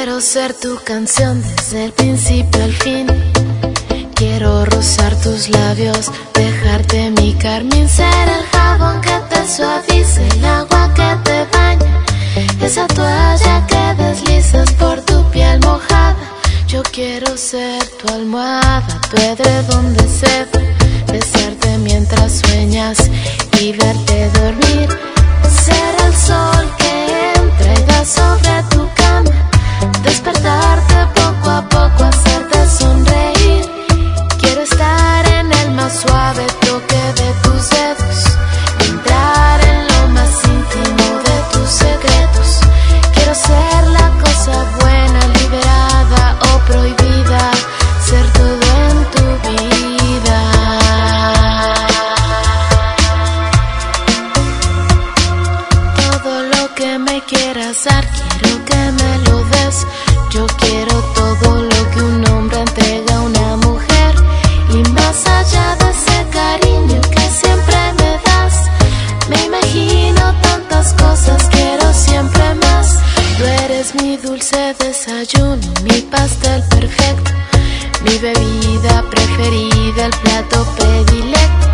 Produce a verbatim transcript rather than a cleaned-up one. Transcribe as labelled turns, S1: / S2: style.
S1: Quiero ser tu canción desde el principio al fin. Quiero rozar tus labios, dejarte mi carmín, ser el jabón que te suavice, el agua que te baña, esa toalla que deslizas por tu piel mojada. Yo quiero ser tu almohada, tu edredón de seda, besarte mientras sueñas y verte dormir. Ser el sol que entra y da sobre tu cama, despertarte poco a poco, hacerte sonreír. Quiero estar en el más suave toque de tus dedos, entrar en lo más íntimo de tus secretos. Quiero ser la cosa buena, liberada o prohibida, ser todo en tu vida. Todo lo que me quieras dar, quiero que me lo des. Yo quiero todo lo que un hombre entrega a una mujer, y más allá de ese cariño que siempre me das, me imagino tantas cosas, quiero siempre más. Tú eres mi dulce desayuno, mi pastel perfecto, mi bebida preferida, el plato predilecto.